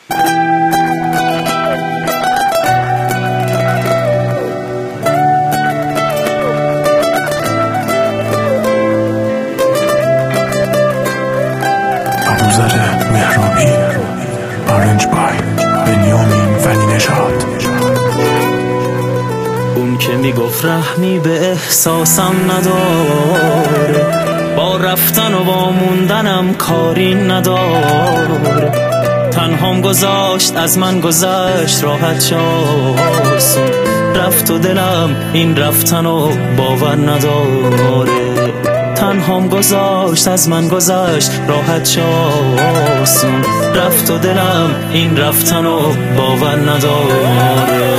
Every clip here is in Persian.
اون که میگفت رحمی به احساسم نداره، با رفتن و با موندنم کاری نداره. تنهام گذاشت از من گذشت راحت شاسون، رفت و دلم این رفتن و باور نداره. تنهام گذاشت از من گذشت راحت شاسون، رفت و دلم این رفتن و باور نداره.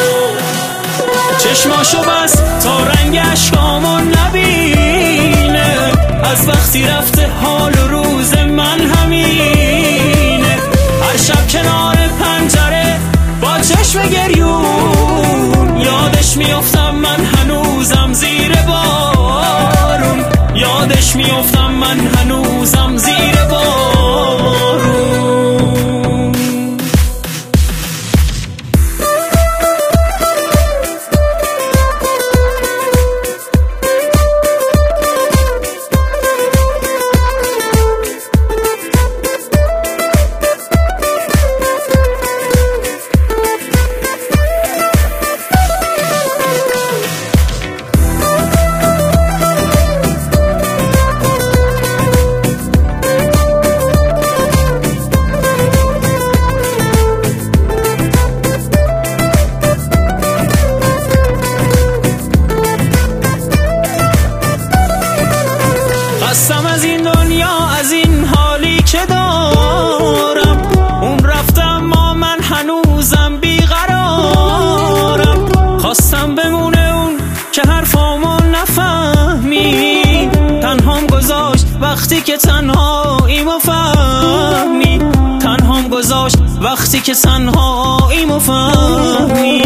چشماشو بس تا رنگ اشکامو نبینه، از وقتی رفته حال و روز من همینه. هر شب کنار پنجره با چشم گریون، یادش میافتم من هنوزم زیر بارون، یادش میافتم من هنوزم زیر بارون. خستم از این دنیا، از این حالی که دارم. اون رفته اما من هنوزم بیقرارم. خواستم بمونه اون که حرفامو نفهمی، تنهام گذاشت وقتی که تنهاییمو فهمی. تنهام گذاشت وقتی که تنهاییمو فهمی.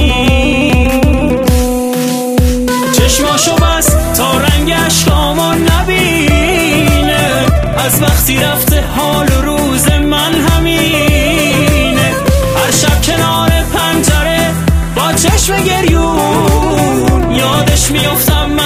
چشماشو بس تا رنگ اشکامو نبینه، از وقتی رفته حال و روز من همینه. هر شب کنار پنجره با چشم گریون، یادش میافتم